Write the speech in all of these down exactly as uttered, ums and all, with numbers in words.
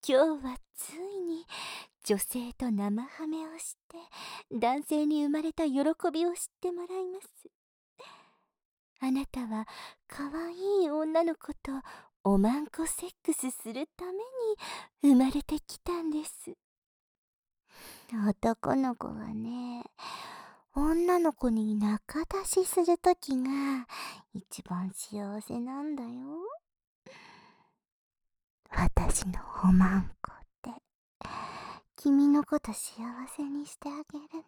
今日はついに女性と生ハメをして男性に生まれた喜びを知ってもらいます。あなたは可愛い女の子とおまんこセックスするために生まれてきたんです。男の子はね、女の子に仲出しするときが一番幸せなんだよ。私のおまんこって君のこと幸せにしてあげるね。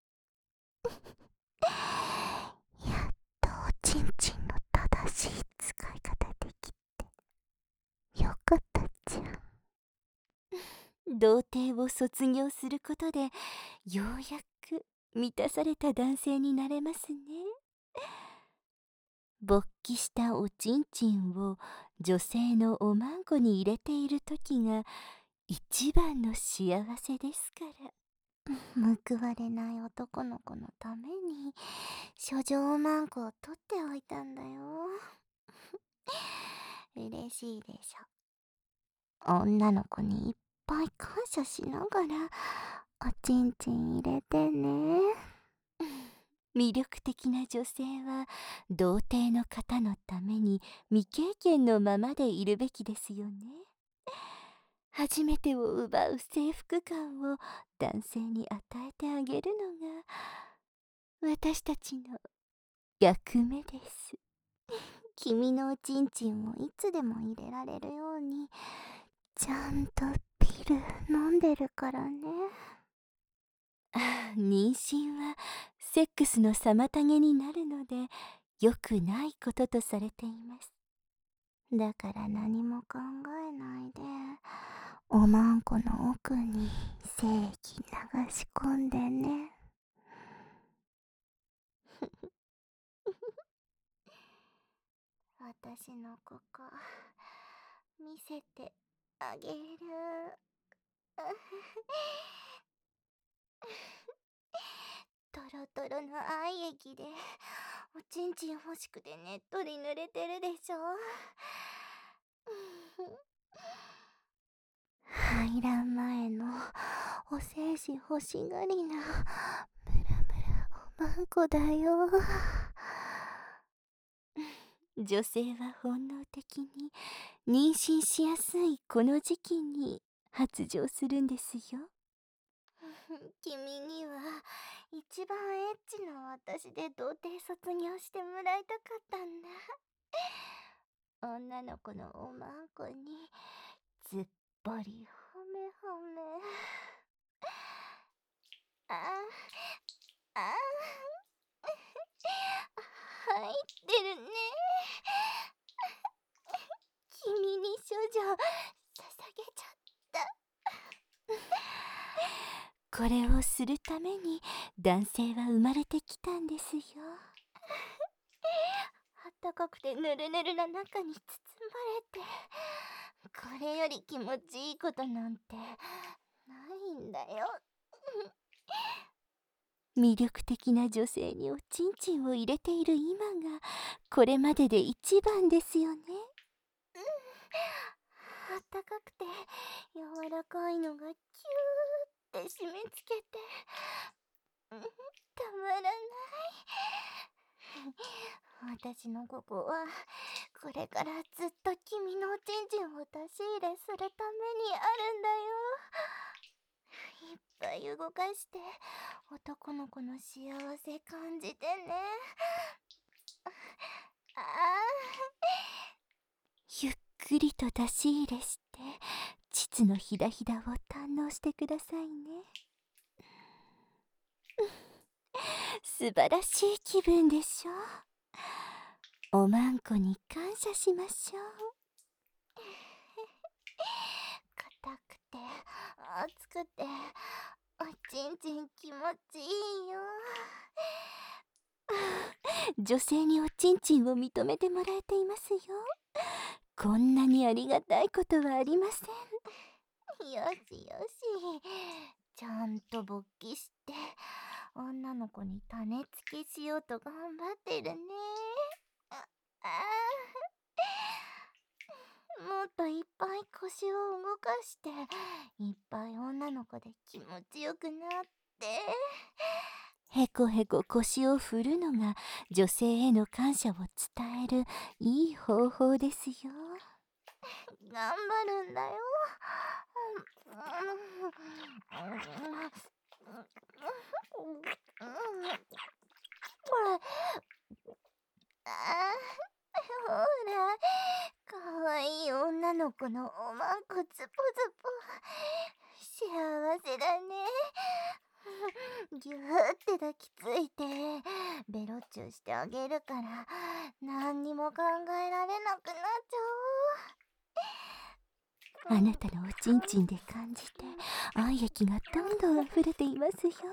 やっとおちんちんの正しい使い方できてよかったじゃん。童貞を卒業することでようやく満たされた男性になれますね。勃起したおちんちんを女性のおまんこに入れている時が一番の幸せですから。報われない男の子のために処女おまんこを取っておいたんだよ。嬉しいでしょ。女の子にいっぱい感謝しながらおちんちん入れてね。魅力的な女性は童貞の方のために未経験のままでいるべきですよね。初めてを奪う征服感を男性に与えてあげるのが私たちの役目です。君のおちんちんをいつでも入れられるようにちゃんとピル飲んでるからね。妊娠はセックスの妨げになるので良くないこととされています。だから何も考えないでおまんこの奥に精液流し込んでね。私のここ見せてあげる。トロトロの愛液でおちんちん欲しくてねっとり濡れてるでしょ。排卵前のお精子欲しがりなムラムラおまんこだよ。女性は本能的に妊娠しやすいこの時期に発情するんですよ。君には一番エッチな私で童貞卒業してもらいたかったんだ。女の子のおまんこにずっぽりほめほめ。ああ入ってるね。君に処女捧げちゃった。これをするために男性は生まれてきたんですよ。あったかくてぬるぬるな中に包まれて、これより気持ちいいことなんてないんだよ。魅力的な女性におちんちんを入れている今がこれまでで一番ですよね。あったかくて柔らかいのがキューって締め付けて、うん、たまらない。私のここはこれからずっと君のおちんちんを出し入れするためにあるんだよ。いっぱい動かして男の子の幸せ感じてね。ああ、ゆっくりと出し入れして膣のひだひだを堪能してくださいね。素晴らしい気分でしょう。おまんこに感謝しましょう。硬くて熱くておちんちん気持ちいいよ。女性におちんちんを認めてもらえていますよ。こんなにありがたいことはありません。よしよし、ちゃんと勃起して女の子に種付けしようと頑張ってるね。ああ、 もっといっぱい腰を動かしていっぱい女の子で気持ちよくなって。へこへこ腰を振るのが女性への感謝を伝えるいい方法ですよ。頑張るんだよ。あほら、かわいい女の子のおまんこズポズポ。幸せだね。ぎゅーって抱きついてベロチューしてあげるから何にも考えられなくなっちゃう。あなたのおちんちんで感じて愛液がどんどん溢れていますよ。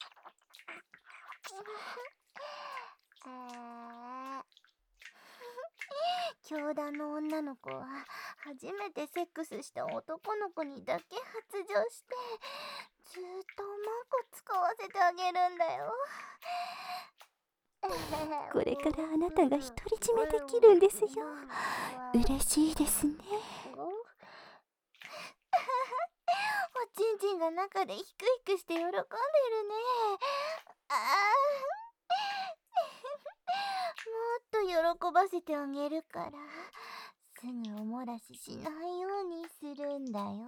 教団の女の子は初めてセックスした男の子にだけ発情してずーっとおまんこ使わせてあげるんだよ。これからあなたが独り占めできるんですよ。嬉しいですね。おちんちんが中でヒクヒクして喜んでるね。あもっと喜ばせてあげるからすぐおもらししないようにするんだよ。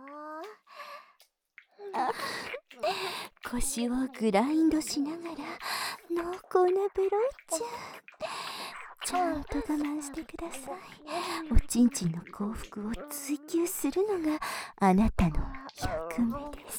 あ腰をグラインドしながら濃厚なベロッチャちゃんと我慢してください。おちんちんの幸福を追求するのがあなたの役目です。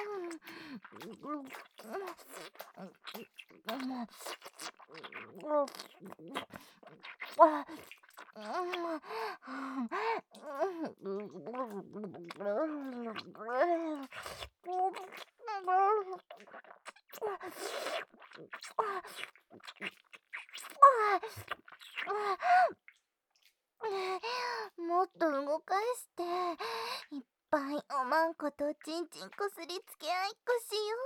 もっと動かしていっぱいおまんことちんちんこすりつけ合いっこしよ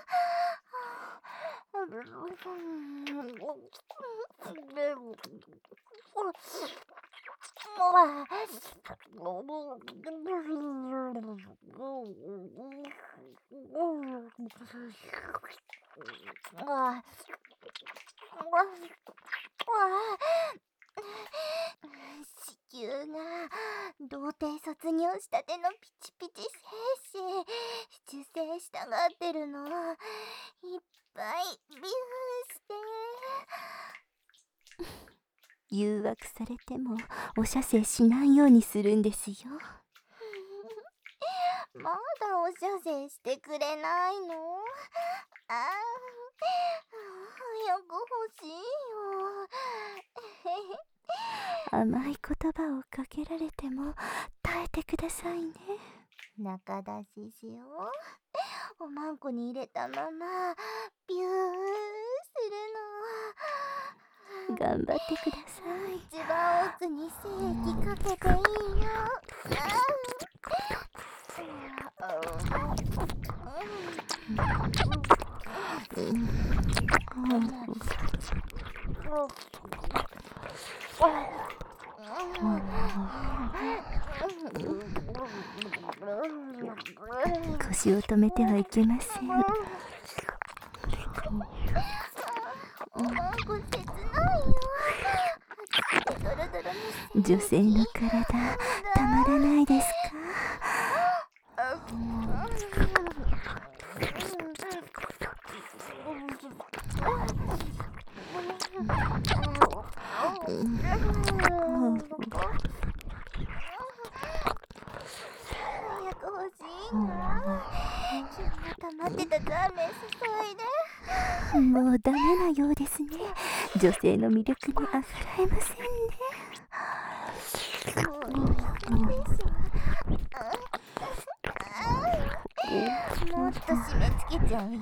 子宮が童貞卒業したてのピチピチ精子受精したがってるのいっぱいビューして誘惑されてもお射精しないようにするんですよ。まだお射精してくれないの？あ早く欲しいよ。甘い言葉をかけられても耐えてくださいね。中出ししよう。おまんこに入れたままビューするの。頑張ってください。一番奥に精液かけていいよ。腰を止めてはいけません。おまんこ切ないよ。女性の体たまらないですか？早く欲しいな。昨日溜まってたザーメン注いで。もうダメなようですね。女性の魅力にあふらえませんね。もっと締め付けちゃうよ。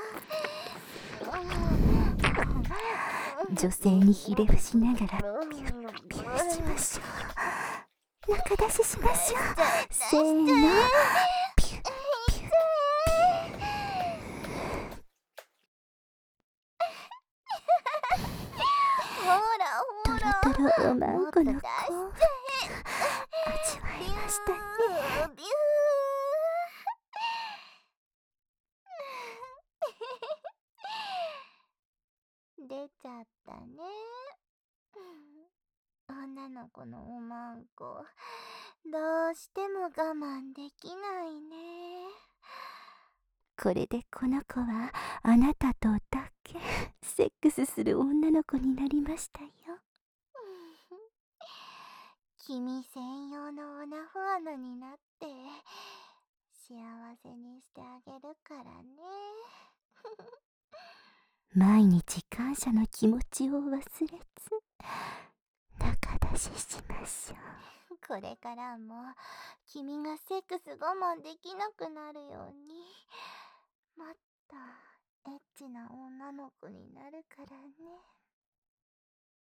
女性にひれ伏しながらピュッピュッしましょう。中出ししましょう。せーの、ピュッピュッ。ほらほら、トロトロおまんこの興奮、 ビュー出ちゃったね。女の子のおまんこ、どうしても我慢できないね。これでこの子はあなたとだけセックスする女の子になりましたよ。君専用のオナホ穴になって幸せにしてあげるからね。毎日感謝の気持ちを忘れず仲出ししましょう。これからも君がセックス我慢できなくなるようにもっとエッチな女の子になるからね。